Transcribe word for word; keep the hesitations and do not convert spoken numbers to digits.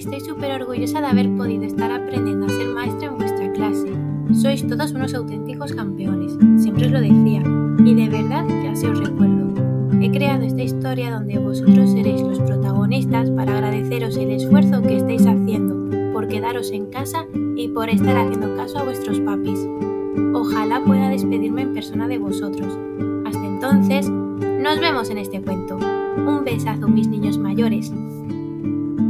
estoy súper orgullosa de haber podido estar aprendiendo a ser maestra en vuestra clase. Sois todos unos auténticos campeones, siempre os lo decía, y de verdad que así os recuerdo. He creado esta historia donde vosotros seréis los protagonistas para agradeceros el esfuerzo que estáis haciendo por quedaros en casa y por estar haciendo caso a vuestros papis. Ojalá pueda despedirme en persona de vosotros. Hasta entonces, nos vemos en este cuento. Un besazo, mis niños mayores.